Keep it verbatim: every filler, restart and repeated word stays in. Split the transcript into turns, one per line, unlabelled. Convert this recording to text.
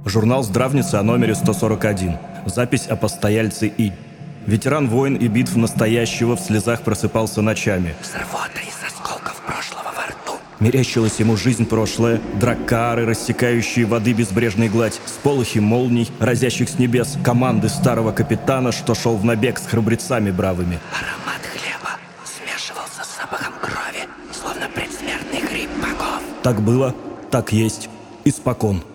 Журнал «Здравница» о номере сто сорок один. Запись о постояльце И. Ветеран войн и битв настоящего в слезах просыпался ночами.
С рвотой из осколков прошлого во рту.
Мерещилась ему жизнь прошлая, драккары, рассекающие воды безбрежной гладь, сполохи молний, разящих с небес, команды старого капитана, что шел в набег с храбрецами бравыми.
Аромат хлеба смешивался с запахом крови, словно предсмертный хрип богов.
Так было, так есть, испокон.